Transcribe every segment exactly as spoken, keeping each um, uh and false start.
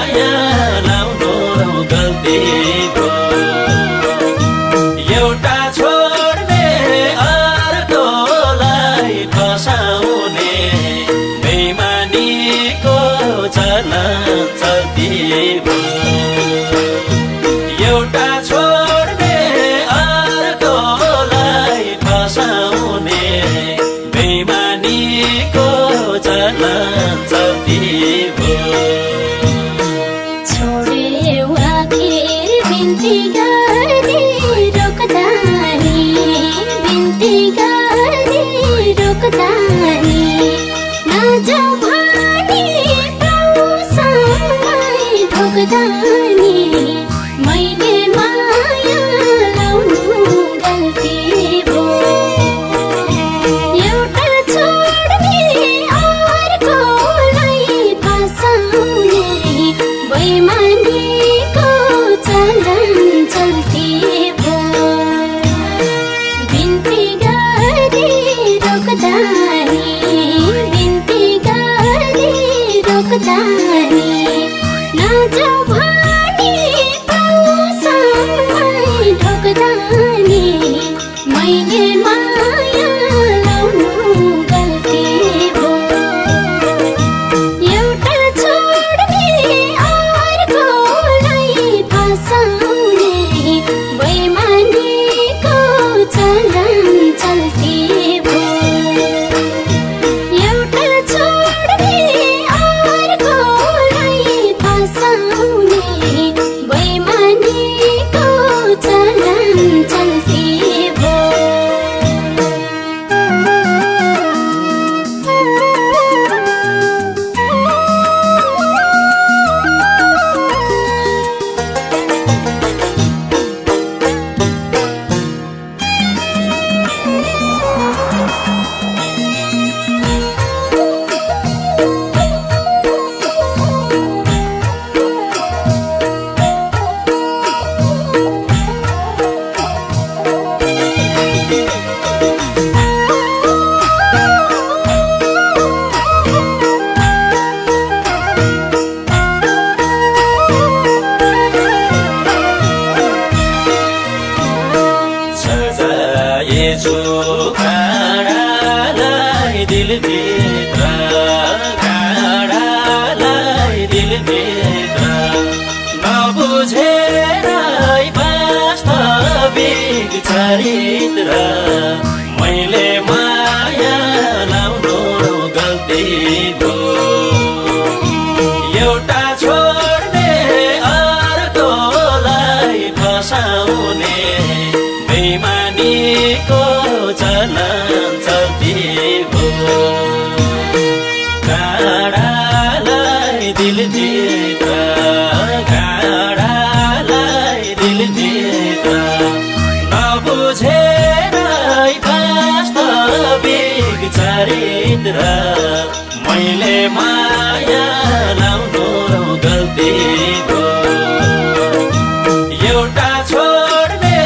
माया लाउनु गल्ती भो एउटा छोड्ने अर्कोलाई फसाउने बेइमानीको चलन चल्ती भो एउटा छोड्ने अर्कोलाई फसाउने बेइमानीको चलन चल्ती भो छोड्यौ आखिर बिन्ती गरी रोक्दा नि बिन्ती गरी रोक्दा नि नजाऊ भनी प्रभुसँगै ढोक्दा नि मैले माया लाउनु गल्ती भो एउटा छोड्ने अर्कोलाई फसाउने बेइमानीको चलन चल्ती भो बिन्ती गरी रोक्दा नि बिन्ती गरी रोक्दा नि नजाऊ भनी प्रभुसँगै ढोक्दा नि मैले माया लाउनु गल्ती भो एउटा छोड्ने अर्कोलाई फसाउने बेइमानीको चलन चल्ती भो एउटा छोड्ने अर्कोलाई फसाउने बेइमानीको चलन चल्ती भो सजाएछु काँडालाई दिलभित्र काँडालाई दिलभित्र नबुझेर वास्तविक चरित्र मैले माया लाउनु गल्ती भो एउटा छोड्ने अर्कोलाई फसाउने बेइमानीको चलन चल्ती भो काँडालाई दिलभित्र काँडालाई दिलभित्र नबुझेर वास्तविक चरित्र मैले माया लाउनु गल्ती भो एउटा छोड्ने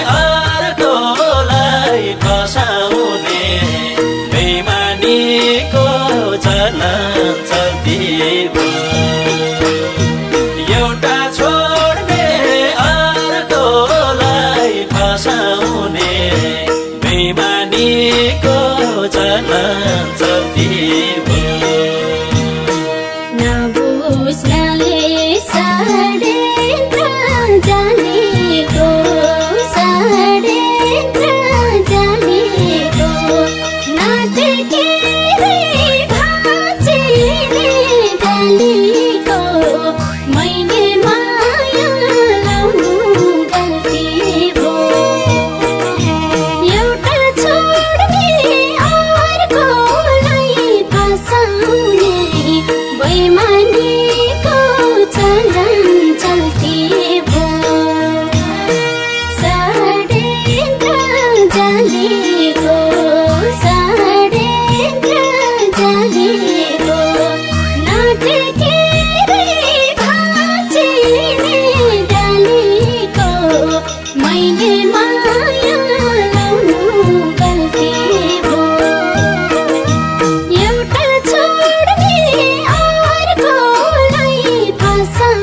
अर्कोलाई फसाउने बेइमानीको चलन चल्ती भो एउटा छोड्ने अर्कोलाई फसाउने बेइमानीको चलन चल्ती भो नबुझ्नाले षड्यन्त्र जानेको षड्यन्त्र जानेको नटेकेरै भाँचिने डालीको मैले माया लाउनु गल्ती भो एउटा छोड्ने अर्कोलाई फसाउने बेइमानीको चलन चल्ती भो षड्यन्त्र जानेको षड्यन्त्र जानेको नटेकेरै भाँचिने डालीको मैले माया लाउनु गल्ती भो एउटा छोड्ने अर्कोलाई फसाउने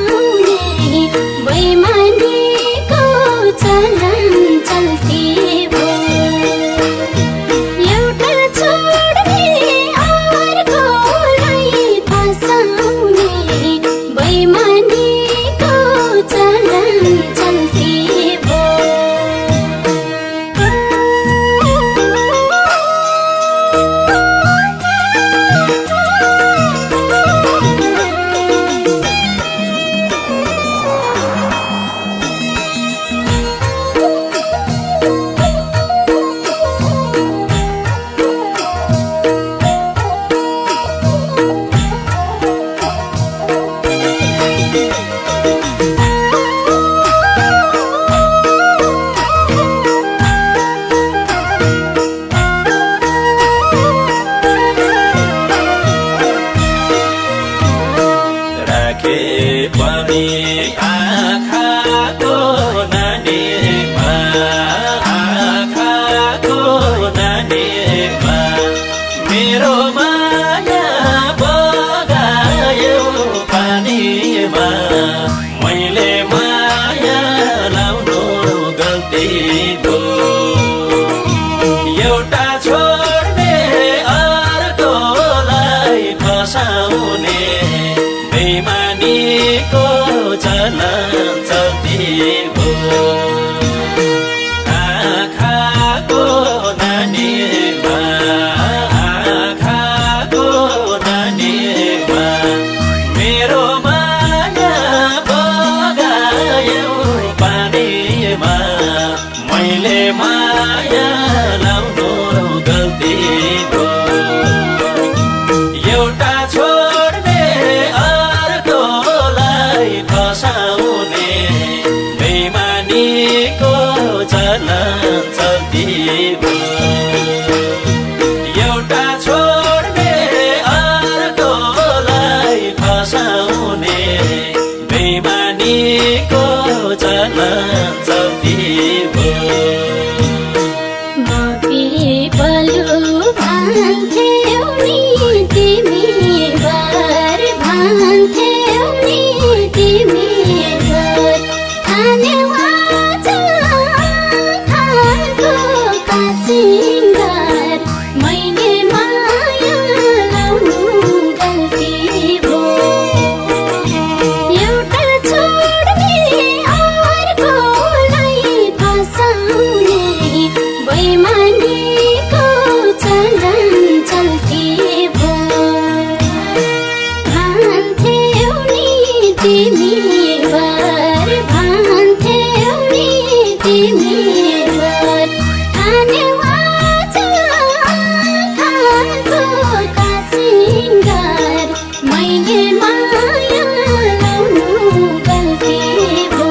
पनि आँखाको नानीमा आँखाको नानीमा मेरो माया बगायो पानीमा मैले माया लाउनु गल्ती भो एउटा छोड्ने अर्कोलाई फसाउने बेइमानीको चलन चल्ती भो आँखाको नानीमा आँखाको नानीमा मेरो माया बगायो पानीमा मैले माया लाउनु गल्ती भो एउटा छोड्ने अर्कोलाई फसाउने बेइमानीको चलन चल्ती भो एउटा छोड्ने अर्कोलाई फसाउने बेइमानीको चलन चल्ती भो पलु भान्थ्यौ नि तिमी भर भान्थ्यौ नि तिमी भर खाने वाचा खाएको कासिङ्गार मैले माया लाउनु गल्ती भो एउटा छोड्ने अर्कोलाई फसाउने बेइमानीको चलन चल्ती भो भान्थ्यौ नि तिमी भर भान्थ्यौ नि तिमी भर खाने वाचा खाएको कासिङ्गार मैले माया लाउनु गल्ती भो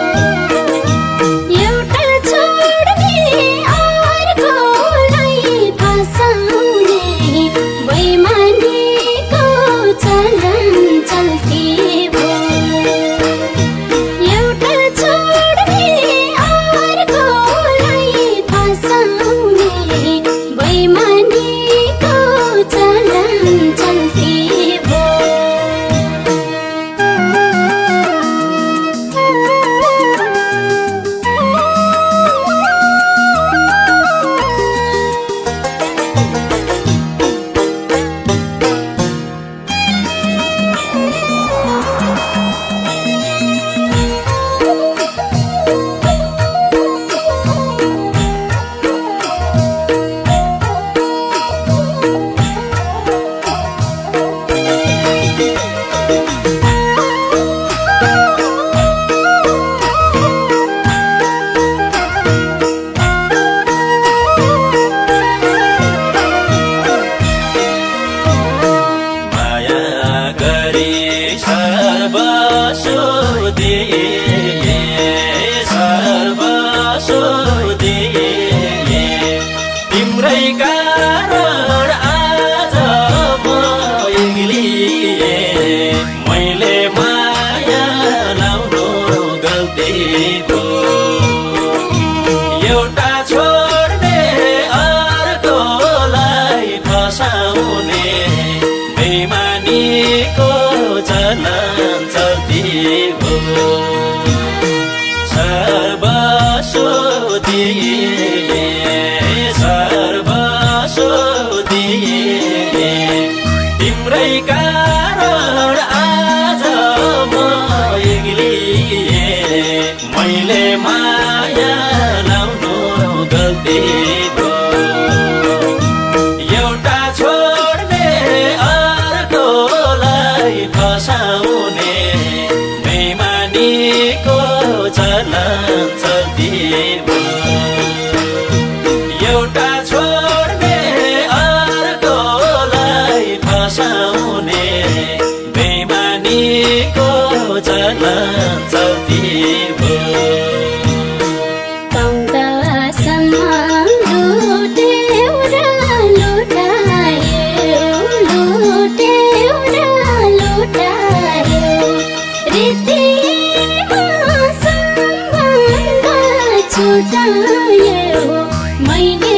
एउटा छोड्ने अर्कोलाई फसाउने बेइमानीको चलन चल्ती भो एउटा छोड्ने अर्कोलाई फसाउने बेइमानीको चलन चल्ती भो माया गरी सर्वस्व दिए सर्वस्व दिए तिम्रै कारण आज म एक्लिए मैले माया लाउनु गल्ती भो एउटा छोड्ने अर्कोलाई फसाउने बेइमानीको चलन चल्ती भो सर्वस्व दिए सर्वस्व दिए तिम्रै कारण आज म एक्लिए मैले माया लाउनु गल्ती भो एउटा छोड्ने अर्कोलाई फसाउने बेइमानीको चलन चल्ती भो एउटा छोड्ने अर्कोलाई फसाउने बेइमानीको चलन चल्ती भो पाउँदासम्म लुट्यौ र लुटायौ लुट्यौ र लुटायौ रीति लुटायो मैले